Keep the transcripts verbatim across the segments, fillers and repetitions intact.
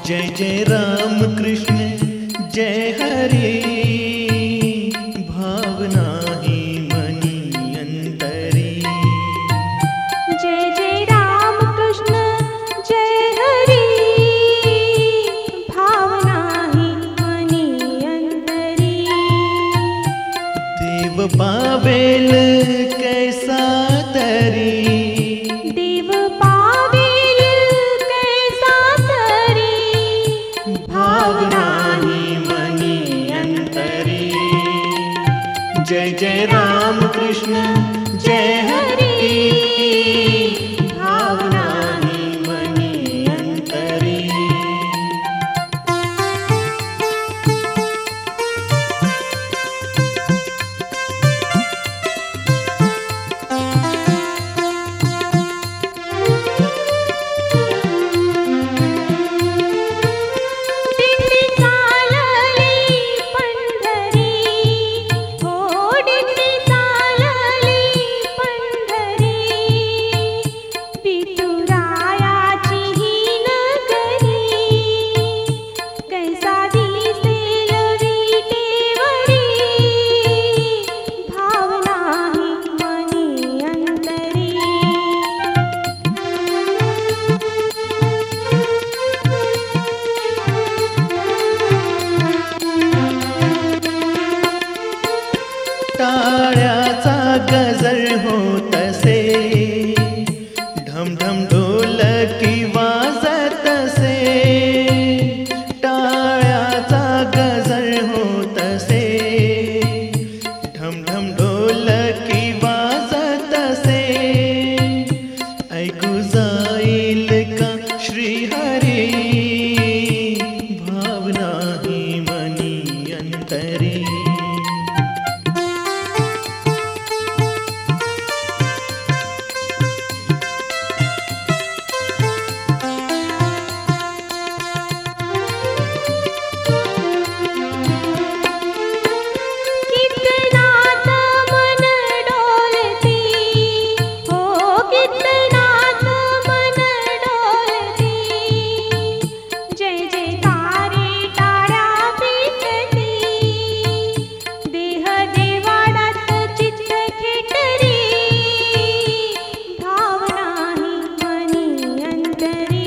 जय जय राम कृष्ण जय हरी, भावना ही मनी अंतरी। जय जय राम कृष्ण जय हरी, भावना ही मनी अंतरी। देव पावेल कैसा तरी, देव पावेल कैसा तरी, भावना ही मनी अंतरी। जय जय राम कृष्ण जय हरी, भावना ही मनी अंतरी। दिंडी चालली पंढरी, हो दिंडी चालली पंढरी। विठुरायाची ही नगरी, कैसा दिसेल विटेवरी, भावना ही मनी अंतरी। टाळ्याचा गजर होत असे, ढम ढम ढोलकी वाजत असे। टाळ्याचा गजर होत असे, ढम ढम ढोलकी वाजत असे। ऐकू जाईल का श्रीहरी, भावना ही मनी अंतरी। कीर्तनात मन डोलती, हो कीर्तनात मन डोलती। जय जयकारे टाळ्या पेटती, देह देवाडात चित्त खेटरी, भावना ही मनी अंतरी।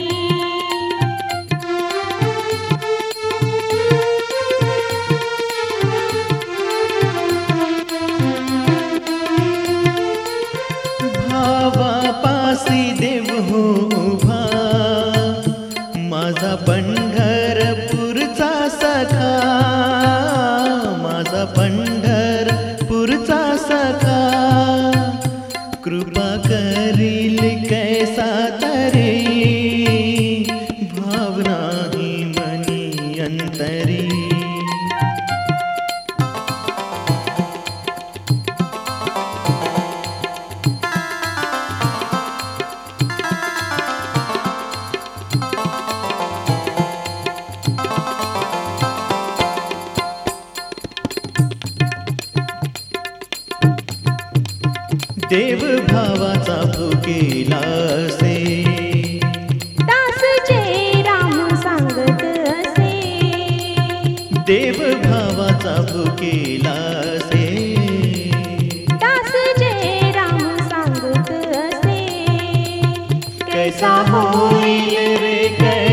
भावापासी देव हो उभा, माझा पंढरपूरचा सखा, माझा पंढरपूरचा सखा। कृपा करील कैसा तरी, भावना ही मनी अंतरी। देव भावाचा भुकेला असे, दास जय राम सांगत असे। देव भावाचा भुकेला असे। दास जय राम सांगत असे। कैसा होईल रे कै